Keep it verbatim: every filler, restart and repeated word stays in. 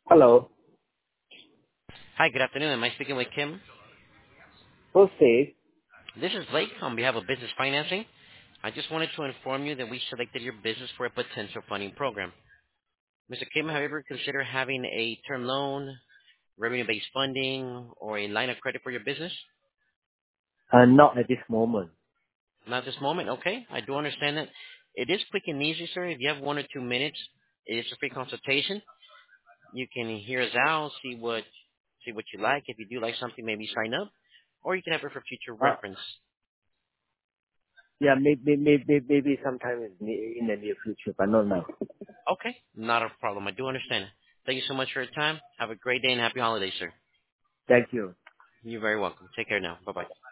Hello. Hi, good afternoon. Am I speaking with Kim? Who's this? This is Blake on behalf of Business Financing. I just wanted to inform you that we selected your business for a potential funding program. Mister Kim, have you ever considered having a term loan, revenue-based funding, or a line of credit for your business? Uh, not at this moment. Not this moment, okay? I do understand that. It is quick and easy, sir. If you have one or two minutes, it is a free consultation. You can hear us out, see what see what you like. If you do like something, maybe sign up, or you can have it for future Uh, reference. yeah, maybe, maybe, maybe sometime in the in the near future, but not now. Okay, not a problem. I do understand. Thank you so much for your time. Have a great day and happy holidays, sir. Thank you. You're very welcome. Take care now. Bye-bye.